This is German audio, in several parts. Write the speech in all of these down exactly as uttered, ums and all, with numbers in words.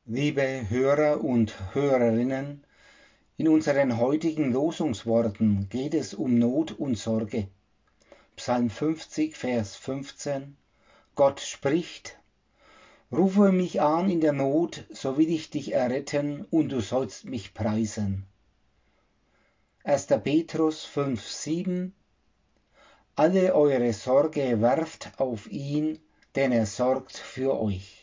Liebe Hörer und Hörerinnen, in unseren heutigen Losungsworten geht es um Not und Sorge. Psalm fünfzig, Vers fünfzehn. Gott spricht: Rufe mich an in der Not, so will ich dich erretten, und du sollst mich preisen. erster Petrus fünf, sieben. Alle eure Sorge werft auf ihn, denn er sorgt für euch.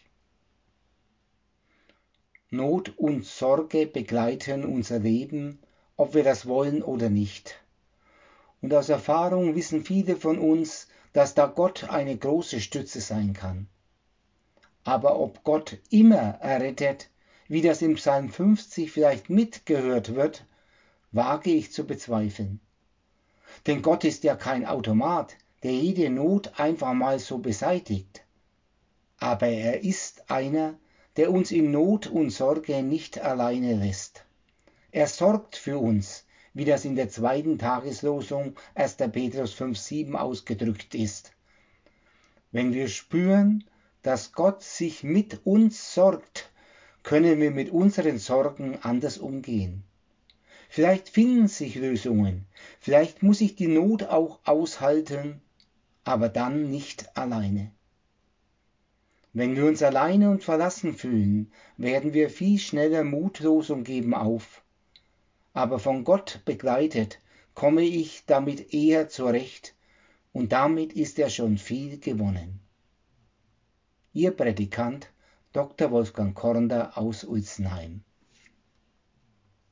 Not und Sorge begleiten unser Leben, ob wir das wollen oder nicht. Und aus Erfahrung wissen viele von uns, dass da Gott eine große Stütze sein kann. Aber ob Gott immer errettet, wie das im Psalm fünfzig vielleicht mitgehört wird, wage ich zu bezweifeln. Denn Gott ist ja kein Automat, der jede Not einfach mal so beseitigt. Aber er ist einer, der uns in Not und Sorge nicht alleine lässt. Er sorgt für uns, wie das in der zweiten Tageslosung erster Petrus fünf, sieben ausgedrückt ist. Wenn wir spüren, dass Gott sich mit uns sorgt, können wir mit unseren Sorgen anders umgehen. Vielleicht finden sich Lösungen, vielleicht muss ich die Not auch aushalten, aber dann nicht alleine. Wenn wir uns alleine und verlassen fühlen, werden wir viel schneller mutlos und geben auf. Aber von Gott begleitet, komme ich damit eher zurecht, und damit ist ja schon viel gewonnen. Ihr Prädikant Doktor Wolfgang Kornder aus Ulzenheim.